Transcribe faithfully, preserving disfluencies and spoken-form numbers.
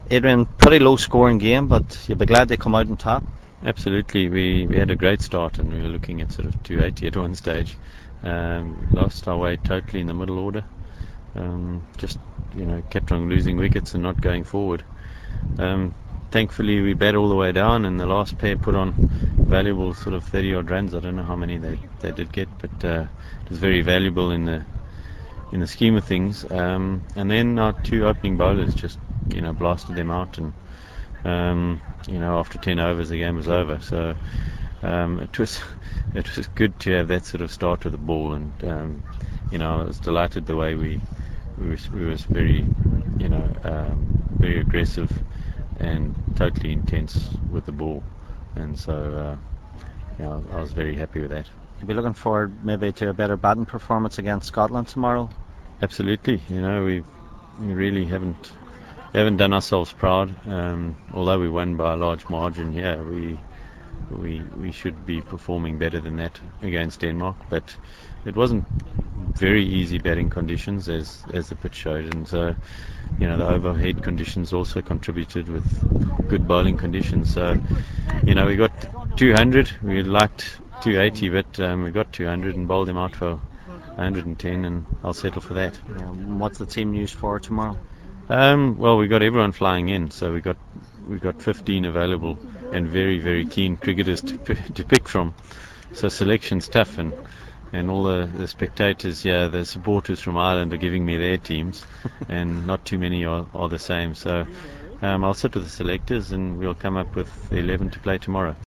Adrian, pretty low scoring game, but you'll be glad they come out on top. Absolutely, we, we had a great start and we were looking at sort of two eighty at one stage. Um, lost our way totally in the middle order. Um, just you know kept on losing wickets and not going forward. Um, thankfully, we bat all the way down, and the last pair put on valuable sort of thirty odd runs. I don't know how many they, they did get, but uh, it was very valuable in the in the scheme of things. Um, and then our two opening bowlers just you know blasted them out, and um, you know after ten overs the game was over. So um, it was it was good to have that sort of start with the ball, and um, you know I was delighted the way we we was, we was very you know um, very aggressive and totally intense with the ball, and so uh, you know, I was very happy with that. You'll be looking forward maybe to a better batting performance against Scotland tomorrow. Absolutely, you know we we really haven't haven't done ourselves proud. Um, although we won by a large margin, yeah, we we we should be performing better than that against Denmark, but it wasn't very easy batting conditions as as the pitch showed, and so you know the overhead conditions also contributed with good bowling conditions. So you know we got two hundred. We liked two eighty, but um, we got two hundred and bowled them out for one hundred ten, and I'll settle for that. Yeah, what's the team news for tomorrow? Um, well, we got everyone flying in, so we got we got fifteen available and very very keen cricketers to, to pick from. So selection's tough, and and all the, the spectators, yeah, the supporters from Ireland are giving me their teams, and not too many are, are the same. So um, I'll sit with the selectors, and we'll come up with the eleven to play tomorrow.